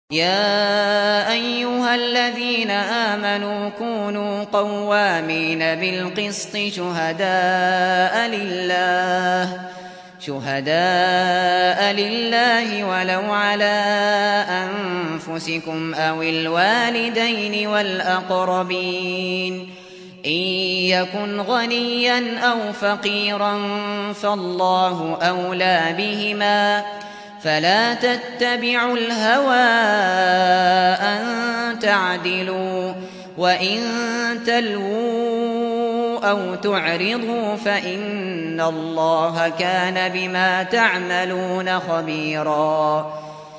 يا أيها الذين آمنوا كونوا قوامين بالقسط شهداء لله ولو على أنفسكم أو الوالدين والأقربين إن يكن غنيا أو فقيرا فالله أولى بهما فلا تتبعوا الهوى أن تعدلوا وإن تلووا أو تعرضوا فإن الله كان بما تعملون خبيرا.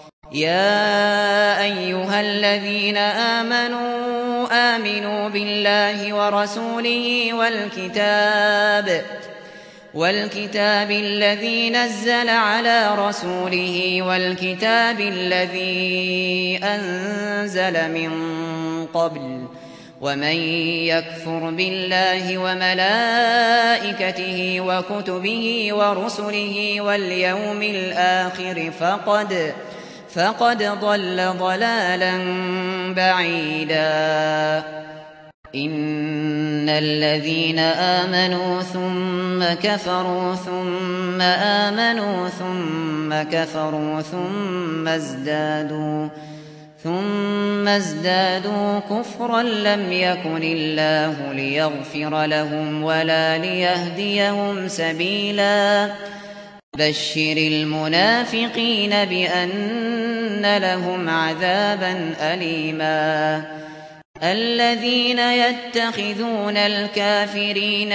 يا أيها الذين آمنوا بالله ورسوله والكتاب الذي نزل على رسوله والكتاب الذي أنزل من قبل ومن يكفر بالله وملائكته وكتبه ورسله واليوم الآخر فقد ضل ضلالا بعيدا. إن الذين آمنوا ثم كفروا ثم آمنوا ثم كفروا ثم ازدادوا كفرا لم يكن الله ليغفر لهم ولا ليهديهم سبيلا. بشر المنافقين بأن لهم عذابا أليما. الذين يتخذون الكافرين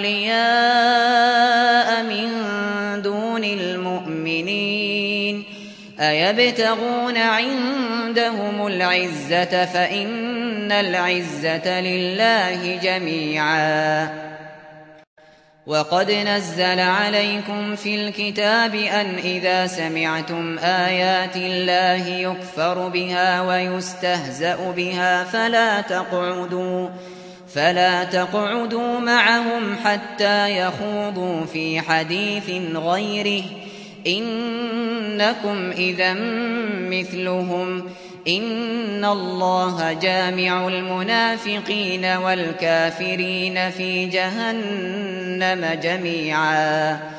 أولياء من دون المؤمنين أيبتغون عندهم العزة فإن العزة لله جميعا. وقد نزل عليكم في الكتاب أن إذا سمعتم آيات الله يكفر بها ويستهزأ بها فلا تقعدوا معهم حتى يخوضوا في حديث غيره إنكم إذا مثلهم إن الله جامع المنافقين والكافرين في جهنم جميعا.